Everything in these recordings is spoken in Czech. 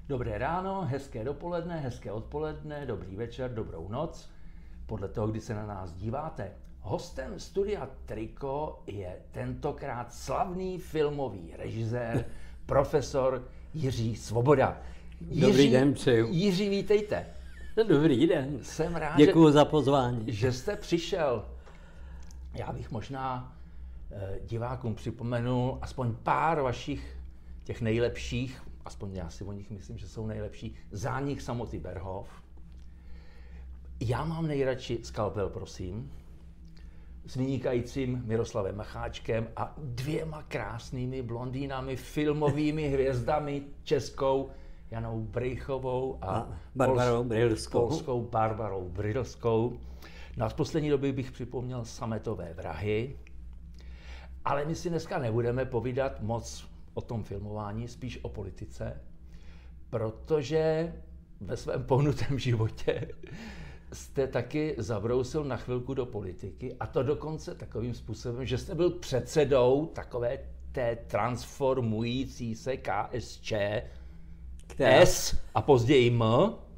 Dobré ráno, hezké dopoledne, hezké odpoledne, dobrý večer, dobrou noc, podle toho, kdy se na nás díváte. Hostem studia Triko je tentokrát slavný filmový režisér, profesor Jiří Svoboda. Dobrý den, přeju. Jiří, vítejte. Dobrý den. Jsem rád, děkuju za pozvání. Že jste přišel. Já bych možná divákům připomenul aspoň pár vašich těch nejlepších, aspoň já si o nich myslím, že jsou nejlepší, Zánik samoty Berhof. Já mám nejradši Skalpel, prosím, s vynikajícím Miroslavem Macháčkem a dvěma krásnými blondýnami, filmovými hvězdami českou, Janou Brychovou a Barbarou Brylskou. Polskou Barbarou Brylskou. No a z poslední doby bych připomněl Sametové vrahy, ale my si dneska nebudeme povídat moc o tom filmování, spíš o politice, protože ve svém pohnutém životě jste taky zabrousil na chvilku do politiky, a to dokonce takovým způsobem, že jste byl předsedou takové té transformující se KSČ, S a později M.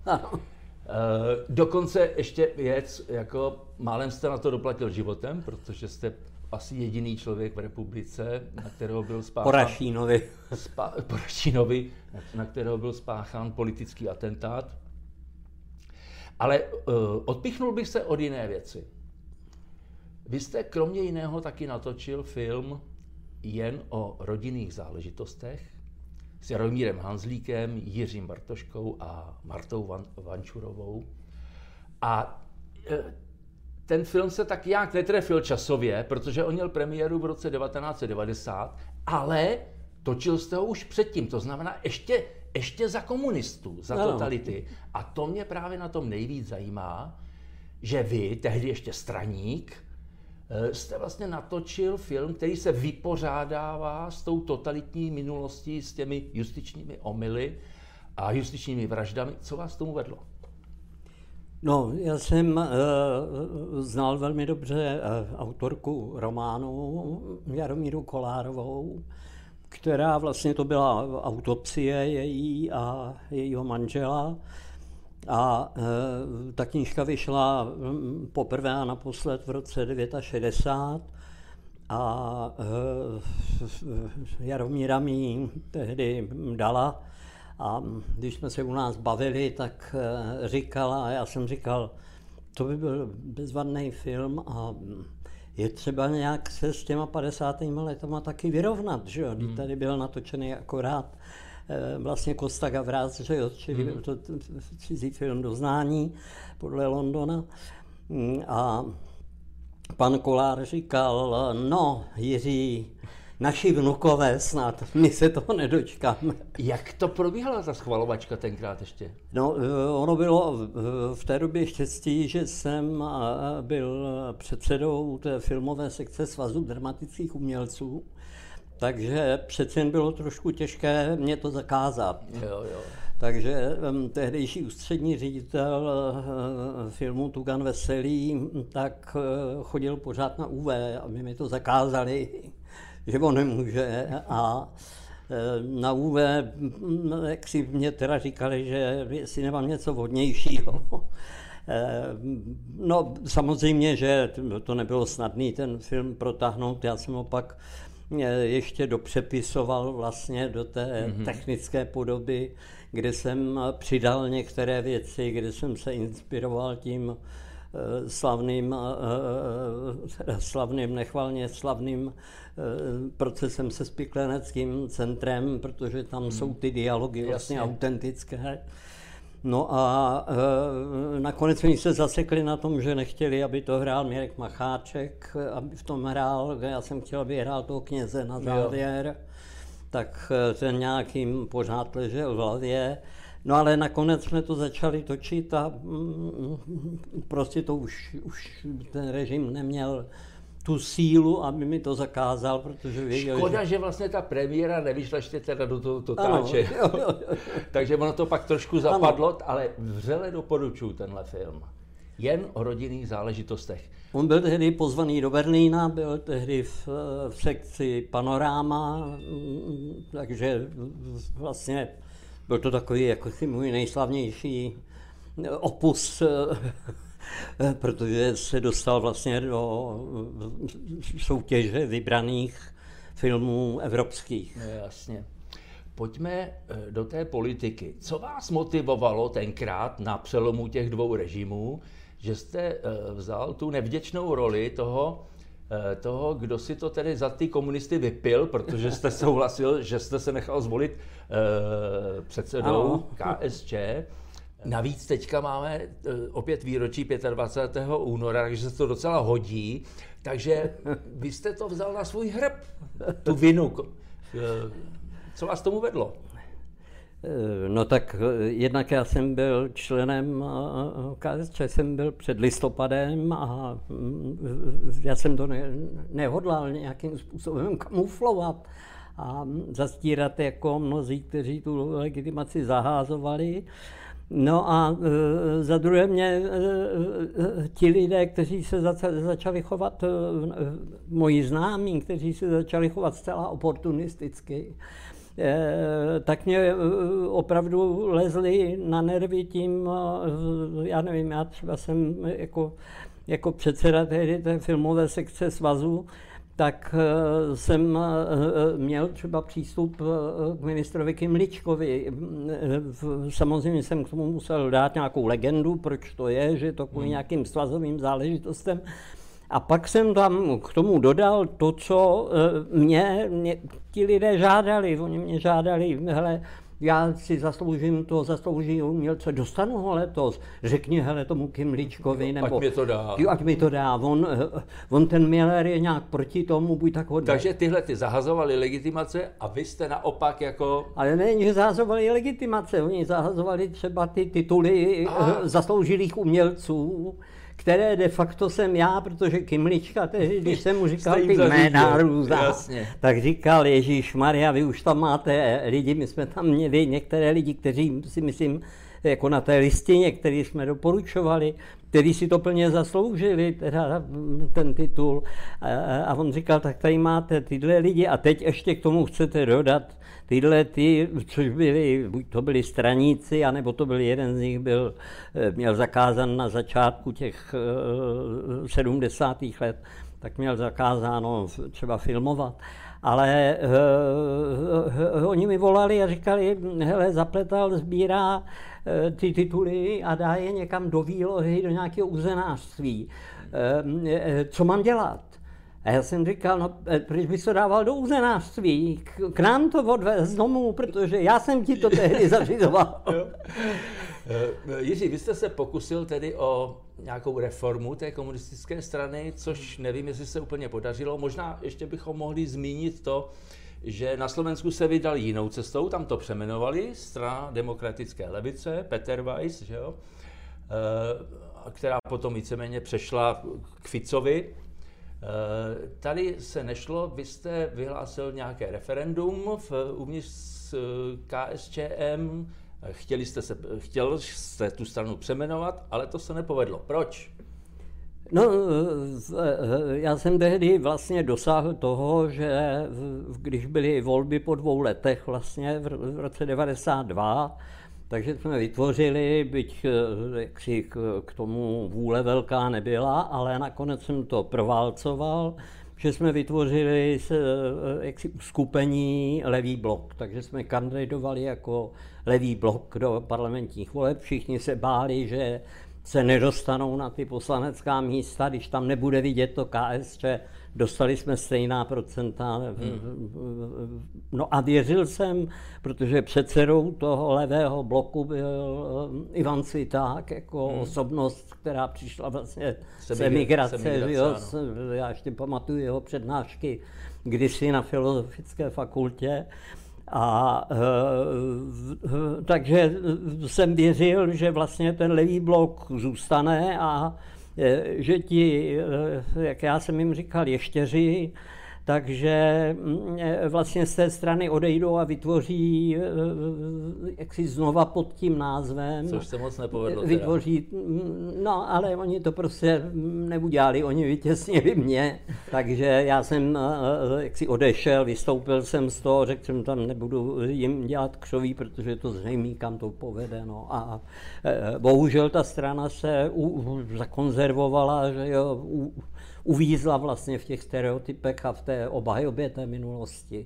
Dokonce ještě věc, jako málem jste na to doplatil životem, protože jste asi jediný člověk v republice, na kterého byl spáchán... Porašínovi, na kterého byl spáchán politický atentát. Ale odpichnul bych se od jiné věci. Vy jste kromě jiného taky natočil film Jen o rodinných záležitostech s Jaromírem Hanzlíkem, Jiřím Bartoškou a Martou Vančurovou. A ten film se tak nějak netrefil časově, protože on měl premiéru v roce 1990, ale točil jste ho už předtím, to znamená ještě za komunistů, za totality. A to mě právě na tom nejvíc zajímá, že vy, tehdy ještě straník, jste vlastně natočil film, který se vypořádává s tou totalitní minulostí, s těmi justičními omyly a justičními vraždami. Co vás tomu vedlo? No, já jsem znal velmi dobře autorku románu Jaromíru Kolárovou, která vlastně to byla autopsie její a jejího manžela. A ta knížka vyšla poprvé a naposled v roce 1969 a Jaromíra mi ji tehdy dala. A když jsme se u nás bavili, tak říkala, a já jsem říkal, to by byl bezvadný film a je třeba nějak se s těma 50. letama taky vyrovnat, že jo? Tady byl natočený akorát vlastně Costa Gavras, že jo? Čili byl to cizí film Doznání podle Londona. A pan Kolár říkal, no Jiří, naši vnukové snad, my se toho nedočkáme. Jak to probíhala ta schvalovačka tenkrát ještě? No, ono bylo v té době štěstí, že jsem byl předsedou té filmové sekce Svazu dramatických umělců, takže přece jen bylo trošku těžké mě to zakázat. Jo. Takže tehdejší ústřední ředitel filmu Tugan Veselý tak chodil pořád na UV, aby mi to zakázali, že on nemůže, a na UV jak si mě teda říkali, že jestli nemám něco vhodnějšího. No samozřejmě, že to nebylo snadné ten film protáhnout, já jsem ho pak ještě dopřepisoval vlastně do té technické podoby, kde jsem přidal některé věci, kde jsem se inspiroval tím nechvalně slavným procesem se Spikleneckým centrem, protože tam jsou ty dialogy vlastně autentické. No a nakonec jsme se zasekli na tom, že nechtěli, aby to hrál Mirek Macháček, aby v tom hrál, já jsem chtěl, aby hrál toho kněze na závěr, tak ten nějakým pořád ležel v hlavě. No ale nakonec jsme to začali točit a prostě to už ten režim neměl tu sílu, aby mi to zakázal, protože věděl, Škoda, že vlastně ta premiéra nevyšla ještě teda do toho totáče. Takže ono to pak trošku zapadlo, ale vřele doporučuji tenhle film. Jen o rodinných záležitostech. On byl tehdy pozvaný do Berlína, byl tehdy v sekci Panoráma, takže vlastně Byl to takový jako si můj nejslavnější opus, protože se dostal vlastně do soutěže vybraných filmů evropských. No, jasně. Pojďme do té politiky. Co vás motivovalo tenkrát na přelomu těch dvou režimů, že jste vzal tu nevděčnou roli toho, kdo si to tedy za ty komunisty vypil, protože jste souhlasil, že jste se nechal zvolit předsedou KSČ. Navíc teďka máme opět výročí 25. února, takže se to docela hodí. Takže vy jste to vzal na svůj hrb, tu vinu. Co vás tomu vedlo? No tak jednak já jsem byl členem KSČ, jsem byl před listopadem a já jsem to nehodlal nějakým způsobem kamuflovat a zastírat jako mnozí, kteří tu legitimaci zaházovali. No a za druhé mě ti lidé, kteří se začali chovat, moji známí, kteří se začali chovat zcela oportunisticky, tak mě opravdu lezli na nervy tím, já nevím, já třeba jsem jako předseda té filmové sekce svazu, tak jsem měl třeba přístup k ministrovi Kymličkovi. Samozřejmě jsem k tomu musel dát nějakou legendu, proč to je, že to kvůli nějakým svazovým záležitostem. A pak jsem tam k tomu dodal to, co mě ti lidé žádali. Oni mě žádali, hele, já si zaslouží umělce, dostanu ho letos, řekni, hele, tomu Kymličkovi, nebo ať mi to dá. On ten Miller je nějak proti tomu, buď tak hodně. Takže tyhle ty zahazovali legitimace a vy jste naopak jako... Ale ne, že zahazovali legitimace, oni zahazovali třeba ty tituly zasloužilých umělců, které de facto jsem já, protože Kymlička, tehdy, když jsem mu říkal ty jména různá, tak říkal, Ježíšmarja, vy už tam máte lidi, my jsme tam měli některé lidi, kteří si myslím, jako na té listině, který jsme doporučovali, kteří si to plně zasloužili, teda ten titul. A on říkal, tak tady máte tyhle lidi a teď ještě k tomu chcete dodat tyhle ty, což byli, buď to byli straníci, anebo to byl jeden z nich, měl zakázán na začátku těch 70. let, tak měl zakázáno třeba filmovat. Ale oni mi volali a říkali, hele, Zapletal sbírá ty tituly a dá je někam do výlohy, do nějakého uzenářství. Co mám dělat? A já jsem říkal, no proč bys to dával do uzenářství? K nám to odvez domů, protože já jsem ti to tehdy zařizoval. Jiří, vy jste se pokusil tedy o nějakou reformu té komunistické strany, což nevím, jestli se úplně podařilo. Možná ještě bychom mohli zmínit to, že na Slovensku se vydal jinou cestou, tam to přeměnovali, strana demokratické levice, Peter Weiss, že jo? Která potom víceméně přešla k Ficovi. Tady se nešlo, vy jste vyhlásil nějaké referendum uvnitř KSČM, chtěl jste tu stranu přeměnovat, ale to se nepovedlo. Proč? No, já jsem tehdy vlastně dosáhl toho, že když byly volby po 2 letech vlastně v roce 92, takže jsme vytvořili, byť jaksi k tomu vůle velká nebyla, ale nakonec jsem to proválcoval, že jsme vytvořili jaksi uskupení Levý blok, takže jsme kandidovali jako Levý blok do parlamentních voleb. Všichni se báli, že se nedostanou na ty poslanecká místa, když tam nebude vidět to KSČ, dostali jsme stejná procenta. No a věřil jsem, protože předsedou toho Levého bloku byl Ivan Sviták, jako osobnost, která přišla vlastně z emigrace. Já ještě pamatuju jeho přednášky kdysi na Filozofické fakultě. A takže jsem věřil, že vlastně ten Levý blok zůstane a že ti, jak já jsem jim říkal, ještěři, takže vlastně z té strany odejdou a vytvoří jaksi znova pod tím názvem. Což se moc nepovedlo. Vytvoří, no ale oni to prostě neudělali, oni vytěsnili mě, takže já jsem jaksi odešel, vystoupil jsem z toho, řekl jsem, tam nebudu jim dělat křoví, protože to zřejmě kam to povede. No. A bohužel ta strana se zakonzervovala, že jo, uvízla vlastně v těch stereotypech a v té obhajobě té minulosti.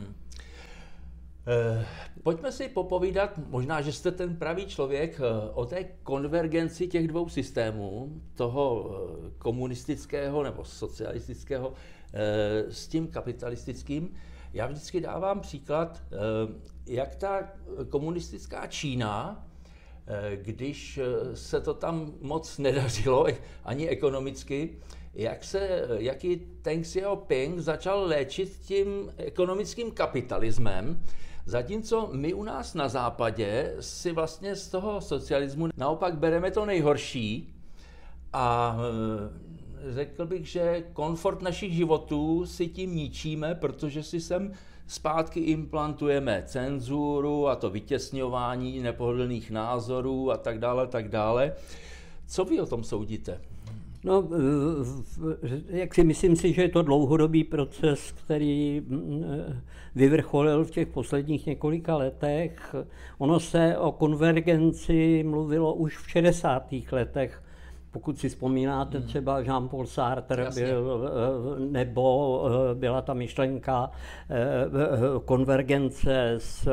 Pojďme si popovídat, možná, že jste ten pravý člověk, o té konvergenci těch dvou systémů, toho komunistického nebo socialistického s tím kapitalistickým. Já vždycky dávám příklad, jak ta komunistická Čína, když se to tam moc nedařilo, ani ekonomicky, jaký Deng Xiaoping začal léčit tím ekonomickým kapitalismem, zatímco my u nás na západě si vlastně z toho socialismu naopak bereme to nejhorší a řekl bych, že komfort našich životů si tím ničíme, protože si sem zpátky implantujeme cenzuru a to vytěsňování nepohodlných názorů a tak dále, tak dále. Co vy o tom soudíte? No, jak si myslím si, že je to dlouhodobý proces, který vyvrcholil v těch posledních několika letech. Ono se o konvergenci mluvilo už v 60. letech. Pokud si vzpomínáte, třeba Jean-Paul Sartre byl, nebo byla ta myšlenka konvergence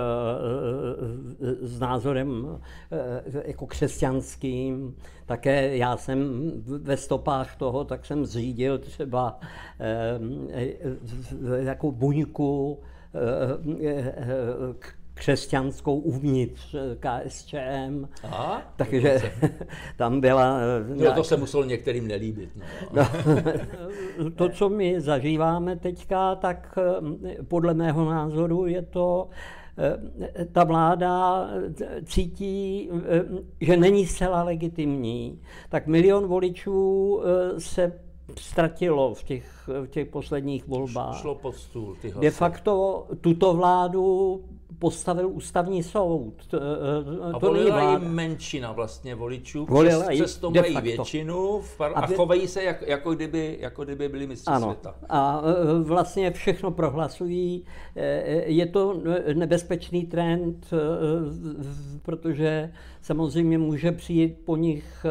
s názorem jako křesťanským. Také já jsem ve stopách toho, tak jsem zřídil třeba jako buňku křesťanskou uvnitř KSČM. Aha, takže tam byla... No to se muselo některým nelíbit. No. To, co my zažíváme teďka, tak podle mého názoru je to, ta vláda cítí, že není zcela legitimní. Tak 1 milion voličů se ztratilo v těch posledních volbách. Šlo pod stůl ty hlasy. De facto tuto vládu postavil ústavní soud. A volila jim menšina vlastně voličů, přesto mají většinu a chovají se, jako kdyby byli mistři světa. A vlastně všechno prohlasují. Je to nebezpečný trend, protože samozřejmě může přijít po nich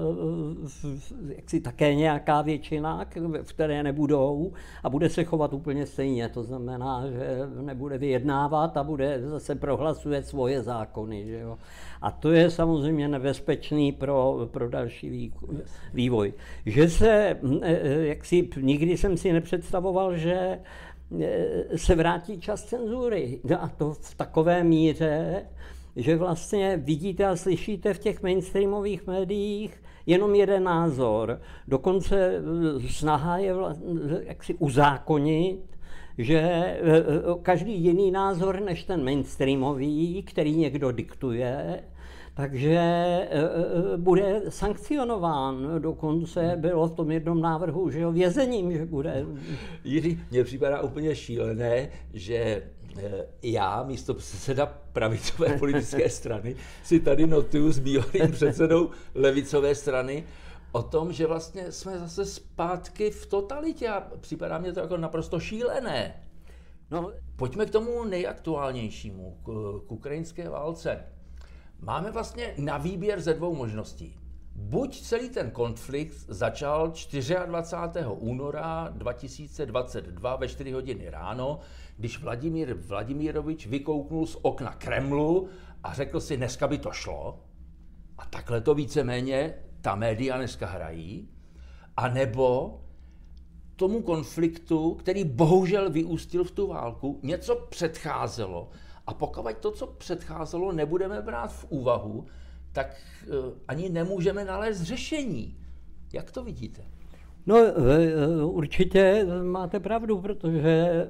jaksi také nějaká většina, v které nebudou a bude se chovat úplně stejně. To znamená, že nebude vyjednávat a bude zase prohlasuje svoje zákony. Že jo? A to je samozřejmě nebezpečný pro další vývoj. Že se, nikdy jsem si nepředstavoval, že se vrátí čas cenzury. A to v takové míře, že vlastně vidíte a slyšíte v těch mainstreamových médiích jenom jeden názor. Dokonce snaha je jaksi uzákonit, že každý jiný názor než ten mainstreamový, který někdo diktuje, takže bude sankcionován. Dokonce bylo v tom jednom návrhu, že jo, vězením, že bude. Jiří, mně připadá úplně šílené, že já, místo předseda pravicové politické strany, si tady notuju s bývalým předsedou levicové strany o tom, že vlastně jsme zase zpátky v totalitě a připadá mě to jako naprosto šílené. No, pojďme k tomu nejaktuálnějšímu, k ukrajinské válce. Máme vlastně na výběr ze dvou možností. Buď celý ten konflikt začal 24. února 2022 ve 4 hodiny ráno, když Vladimír Vladimirovič vykouknul z okna Kremlu a řekl si, dneska by to šlo. A takhle to víceméně ta média dneska hrají. A nebo tomu konfliktu, který bohužel vyústil v tu válku, něco předcházelo. A pokud to, co předcházelo, nebudeme brát v úvahu, tak ani nemůžeme nalézt řešení. Jak to vidíte? No, určitě máte pravdu, protože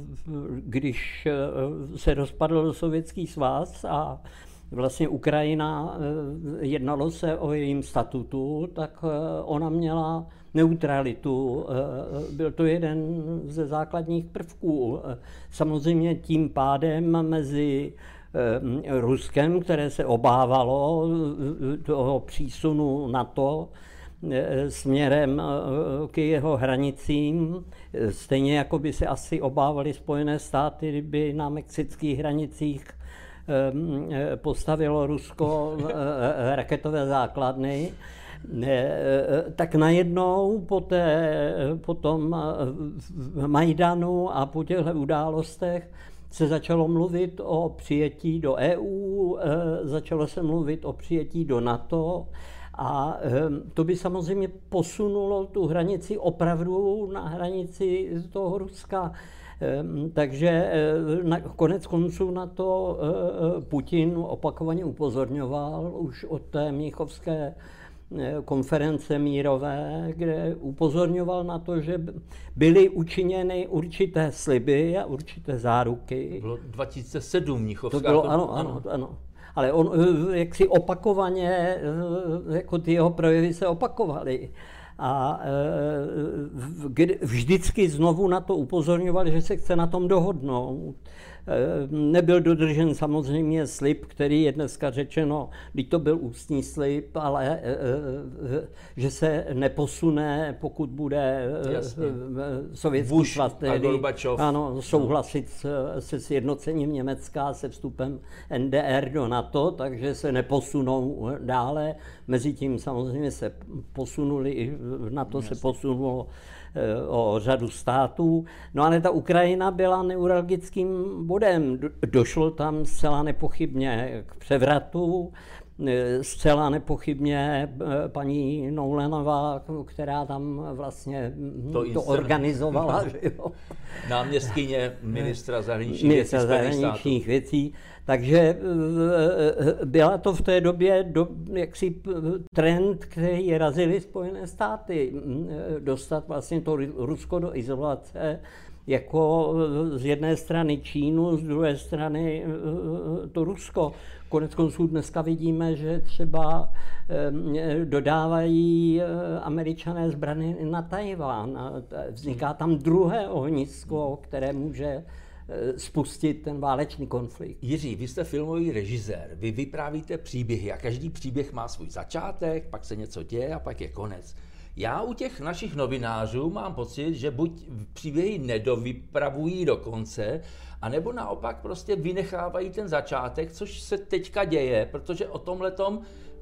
když se rozpadl Sovětský svaz a vlastně Ukrajina, jednalo se o jejím statutu, tak ona měla neutralitu. Byl to jeden ze základních prvků. Samozřejmě tím pádem mezi Ruskem, které se obávalo toho přísunu NATO směrem k jeho hranicím, stejně jako by se asi obávali Spojené státy, kdyby na mexických hranicích postavilo Rusko raketové základny, tak najednou po tom Majdanu a po těchto událostech se začalo mluvit o přijetí do EU, začalo se mluvit o přijetí do NATO a to by samozřejmě posunulo tu hranici opravdu na hranici toho Ruska. Takže konec konců na to Putin opakovaně upozorňoval už od té mnichovské konference mírové, kde upozorňoval na to, že byly učiněny určité sliby a určité záruky. Bylo 2007 mnichovská. To bylo, ano. Ale on jaksi opakovaně, jako ty jeho projevy se opakovaly. A vždycky znovu na to upozorňovali, že se chce na tom dohodnout. Nebyl dodržen samozřejmě slib, který je dneska řečeno, když to byl ústní slib, ale že se neposune, pokud bude Sovětský svaz souhlasit se sjednocením Německa, se vstupem NDR do NATO, takže se neposunou dále. Mezitím samozřejmě se posunuli, NATO se posunulo o řadu států. No ale ta Ukrajina byla neuralgickým bodem. Došlo tam zcela nepochybně k převratu, zcela nepochybně paní Noulenová, která tam vlastně to organizovala. Náměstkyně ministra zahraničních věcí. Takže byla to v té době jaksi trend, který razily Spojené státy, dostat vlastně to Rusko do izolace, jako z jedné strany Čínu, z druhé strany to Rusko. Konec konců dneska vidíme, že třeba dodávají Američané zbraně na Tajván. Vzniká tam druhé ohnisko, které může spustit ten válečný konflikt. Jiří, vy jste filmový režisér, vy vyprávíte příběhy a každý příběh má svůj začátek, pak se něco děje a pak je konec. Já u těch našich novinářů mám pocit, že buď příběhy nedovypravují do konce, anebo naopak prostě vynechávají ten začátek, což se teďka děje, protože o tomhletom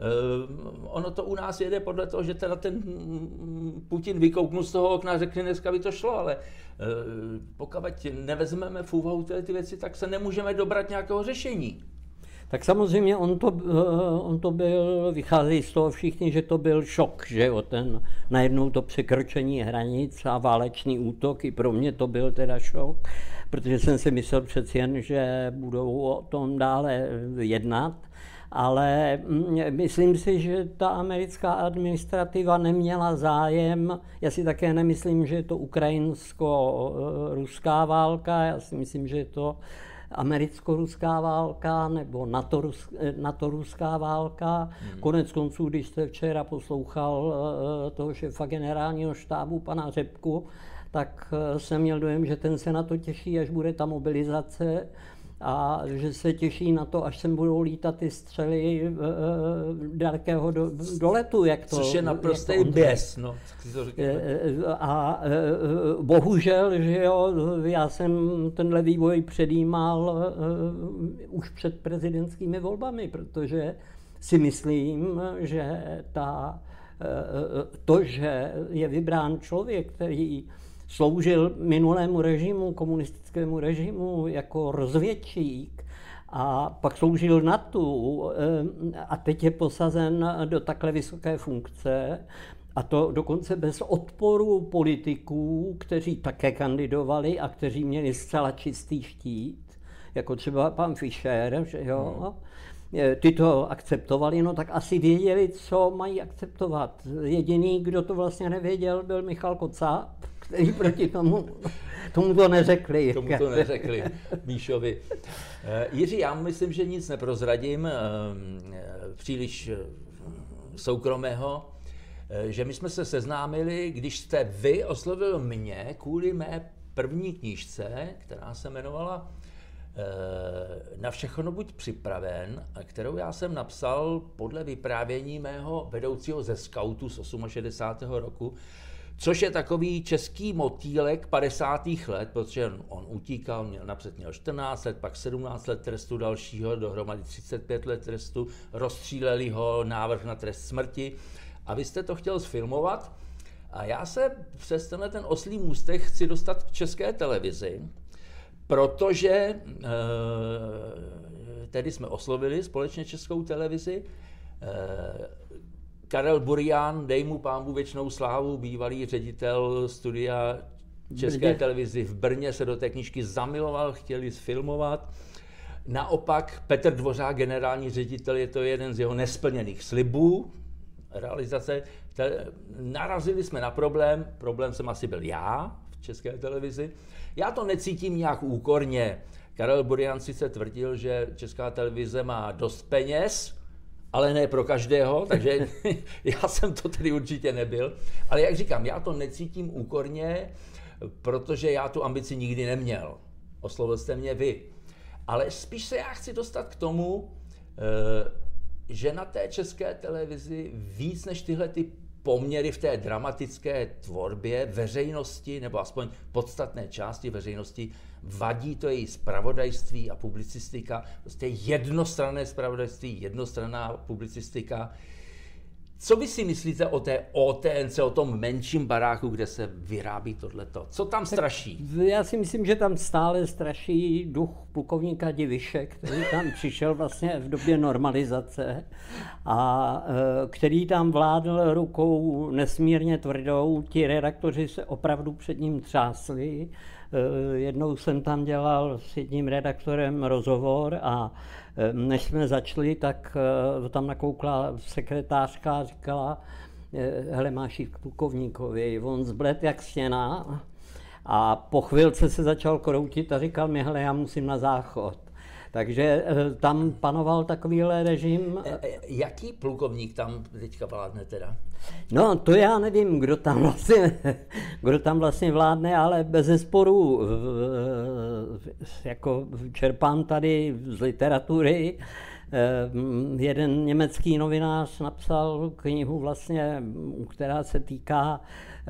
ono to u nás jede podle toho, že teda ten Putin vykouknul z toho okna a řekne, dneska by to šlo, ale pokud nevezmeme v úvahu ty věci, tak se nemůžeme dobrat nějakého řešení. Tak samozřejmě on to byl, vychází z toho všichni, že to byl šok, že jo, najednou to překročení hranic a válečný útok, i pro mě to byl teda šok, protože jsem si myslel přeci jen, že budou o tom dále jednat, ale myslím si, že ta americká administrativa neměla zájem, já si také nemyslím, že je to ukrajinsko-ruská válka, já si myslím, že je to americko-ruská válka nebo NATO-ruská válka. Konec konců, když jste včera poslouchal toho šéfa generálního štábu, pana Řepku, tak jsem měl dojem, že ten se na to těší, až bude ta mobilizace a že se těší na to, až sem budou lítat ty střely dalekého doletu. Což je naprostý běs. No, a bohužel, že jo, já jsem tenhle vývoj předjímal už před prezidentskými volbami, protože si myslím, že to, že je vybrán člověk, který sloužil minulému režimu, komunistickému režimu jako rozvědčík a pak sloužil NATO a teď je posazen do takhle vysoké funkce a to dokonce bez odporu politiků, kteří také kandidovali a kteří měli zcela čistý štít, jako třeba pan Fischer, že jo. Ty to akceptovali, no tak asi věděli, co mají akceptovat. Jediný, kdo to vlastně nevěděl, byl Michal Kocáb, který proti tomu to neřekli. Tomu to neřekli, Míšovi. Jiří, já myslím, že nic neprozradím příliš soukromého. že my jsme se seznámili, když jste vy oslovil mě kvůli mé první knížce, která se jmenovala Na všechno buď připraven, kterou já jsem napsal podle vyprávění mého vedoucího ze skautů z 68. roku, což je takový český motýlek 50. let, protože on utíkal, napřed měl 14 let, pak 17 let trestu dalšího, dohromady 35 let trestu, rozstříleli ho, návrh na trest smrti a vy jste to chtěl sfilmovat a já se přes ten oslí můstek chci dostat k České televizi, protože tedy jsme oslovili společně Českou televizi. Karel Burian, dej mu pánbůh věčnou slávu, bývalý ředitel studia České televizi v Brně, se do té knížky zamiloval, chtěli sfilmovat. Naopak Petr Dvořák, generální ředitel, je to jeden z jeho nesplněných slibů realizace. Narazili jsme na problém jsem asi byl já v České televizi. Já to necítím nějak úkorně. Karel Burian sice tvrdil, že Česká televize má dost peněz, ale ne pro každého, takže já jsem to tedy určitě nebyl. Ale jak říkám, já to necítím úkorně, protože já tu ambici nikdy neměl. Oslovil jste mě vy. Ale spíš se já chci dostat k tomu, že na té České televizi víc než tyhle ty poměry v té dramatické tvorbě veřejnosti, nebo aspoň podstatné části veřejnosti, vadí to její zpravodajství a publicistika, prostě jednostranné zpravodajství, jednostranná publicistika. Co vy si myslíte o té OTNC, o tom menším baráku, kde se vyrábí tohleto? Co tam straší? Já si myslím, že tam stále straší duch plukovníka Diviše, který tam přišel vlastně v době normalizace a který tam vládl rukou nesmírně tvrdou. Ti redaktoři se opravdu před ním třásli. Jednou jsem tam dělal s jedním redaktorem rozhovor a než jsme začali, tak tam nakoukla sekretářka a říkala, hele, máš jít k plukovníkovi, on zbled jak stěna a po chvilce se začal kroutit a říkal mi, hele, já musím na záchod. Takže tam panoval takovýhle režim. Jaký plukovník tam teďka vládne teda? No, to já nevím, kdo tam vlastně vládne, ale bezesporu jako čerpám tady z literatury. Jeden německý novinář napsal knihu vlastně, která se týká,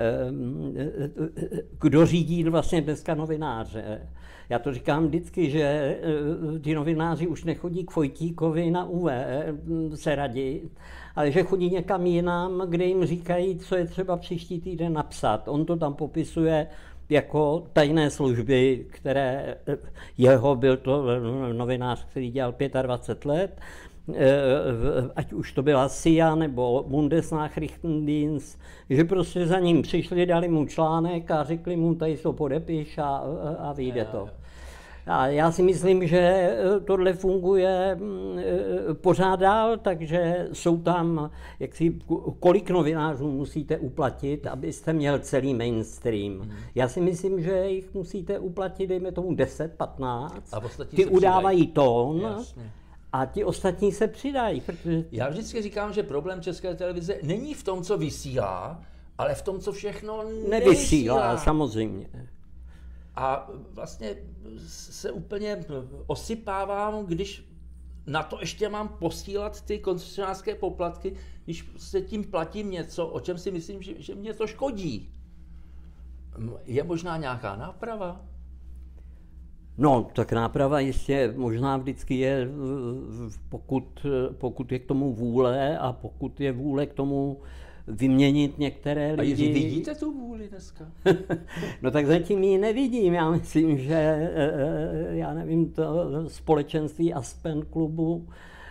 kdo řídí vlastně dneska novináře. Já to říkám vždycky, že ti novináři už nechodí k Vojtíkovi na UV se radit, ale že chodí někam jinam, kde jim říkají, co je třeba příští týden napsat. On to tam popisuje jako tajné služby, které byl to novinář, který dělal 25 let, ať už to byla CIA nebo Bundesnachrichtendienst, že prostě za ním přišli, dali mu článek a řekli mu, tady to podepiš a vyjde to. A já si myslím, že tohle funguje pořád dál, takže jsou tam, kolik novinářů musíte uplatit, abyste měl celý mainstream. Já si myslím, že jich musíte uplatit, dejme tomu 10, 15. Ty udávají tón. Jasně. A ti ostatní se přidají. Protože... Já vždycky říkám, že problém České televize není v tom, co vysílá, ale v tom, co všechno nevysílá. Samozřejmě. A vlastně se úplně osypávám, když na to ještě mám posílat ty koncesionářské poplatky, když se tím platím něco, o čem si myslím, že mě to škodí. Je možná nějaká náprava? No, tak náprava jistě možná vždycky je, pokud je k tomu vůle a pokud je vůle k tomu vyměnit některé lidi. A Jiří, vidíte tu vůli dneska? No tak zatím ji nevidím. Já myslím, že já nevím, to společenství Aspen klubu,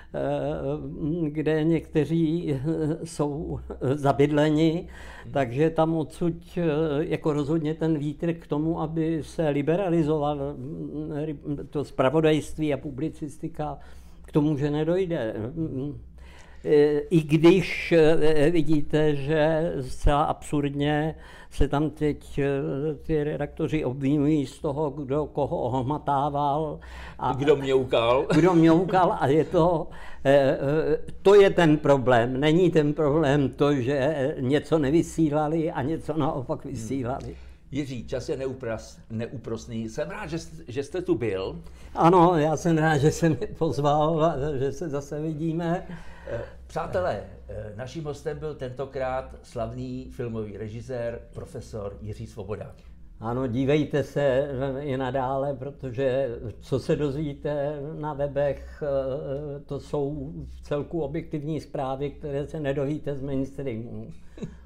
kde někteří jsou zabydleni, takže tam odsud jako rozhodně ten vítr k tomu, aby se liberalizoval to zpravodajství a publicistika, k tomu, že nedojde. I když vidíte, že zcela absurdně se tam teď ty redaktoři obvinují z toho, kdo koho ohmatával. A kdo mňoukal. Kdo mňoukal a to je ten problém. Není ten problém to, že něco nevysílali a něco naopak vysílali. Jiří, čas je neúprosný. Jsem rád, že jste tu byl. Ano, já jsem rád, že jsem mě pozval a že se zase vidíme. Přátelé, naším hostem byl tentokrát slavný filmový režisér, profesor Jiří Svoboda. Ano, dívejte se i nadále, protože co se dozvíte na webech, to jsou v celku objektivní zprávy, které se nedovíte z mainstreamu.